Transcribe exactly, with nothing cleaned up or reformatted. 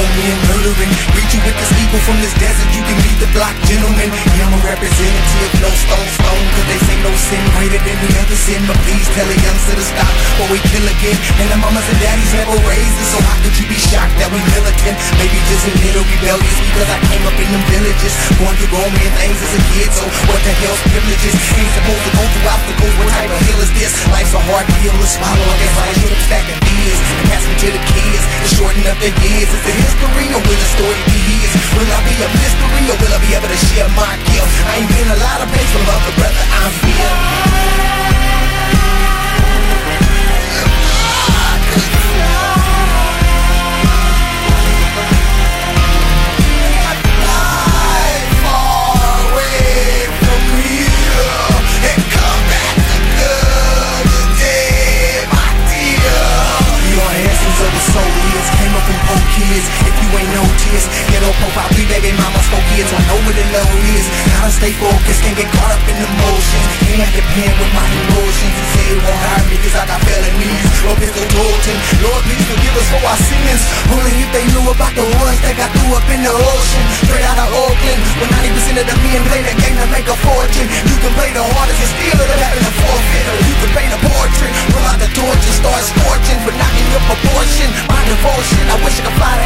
me and murdering. Greet you with this eagle from this desert, you can meet the block gentleman. Yeah, I'm a representative, no stone stone, cause they say no sin greater than the other sin. But please tell a youngster to stop, or we kill again. And the mamas and daddies never raised us, so how could you be shocked that we militant? Maybe just a little rebellious, because I came up in them villages, going through grown man things as a kid. So what the hell's privileges? Ain't supposed to go through obstacles, what type of hill is this? Life's a hard pill to swallow, I guess I should have stacked the years and pass them to the kids to shorten up their years. Is it history or will the story be his? Will I be a mystery or will I be able to share my gift? I ain't been a lot of places from other brother, I'm here. If you ain't noticed, ghetto profile, three baby mama, four kids, I know what the love is. Gotta stay focused, can't get caught up in emotions. Can't have to pen with my emotions. And say it won't hurt me cause I got felonies. Or pistol toting, Lord please forgive us for our sins. Only if they knew about the ones that got threw up in the ocean. Straight out of Oakland, when ninety percent of the men play the game to make a fortune. You can play the hardest and still end up having a forfeit. Or you can paint a portrait, pull out the torch and start scorching, but not in your proportion. My devotion, I wish I could fly